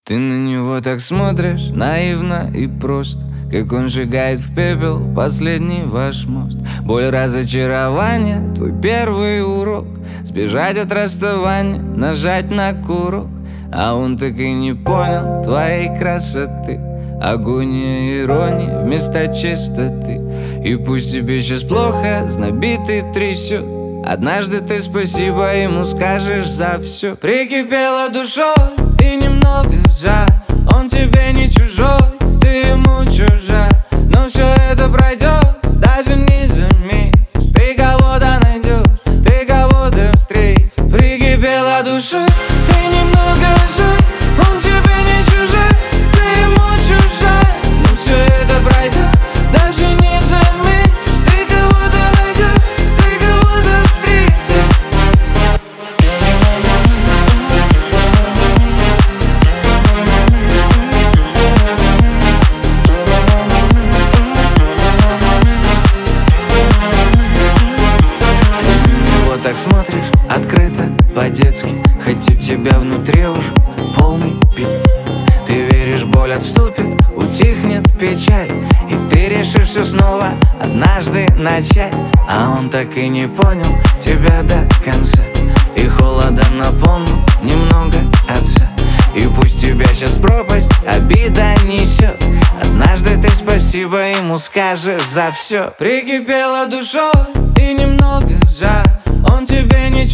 Ты на него так смотришь наивно и просто, как он сжигает в пепел последний ваш мост. Боль разочарования, твой первый урок. Сбежать от расставания, нажать на курок. А он так и не понял твоей красоты. Агония иронии вместо чистоты. И пусть тебе сейчас плохо, знобит и трясет, однажды ты спасибо ему скажешь за все. Прикипела душой и немного жаль, он тебе не чужой, ты ему чужая. Но все это пройдет, даже не заметишь. Ты кого-то найдешь, ты кого-то встретишь. Прикипела душой и немного жаль, он тебе не чужой, ты ему чужая. Но все это пройдет, даже не заметишь. Ты кого-то найдешь, ты кого-то встретишь. Так смотришь открыто, по-детски, хоть у тебя внутри уже полный Ты веришь, боль отступит, утихнет печаль, и ты решишь все снова однажды начать. А он так и не понял тебя до конца, и холодом наполнил немного отца. И пусть тебя сейчас пропасть обида несет, однажды ты спасибо ему скажешь за все. Прикипела душой и немного жаль, он тебе не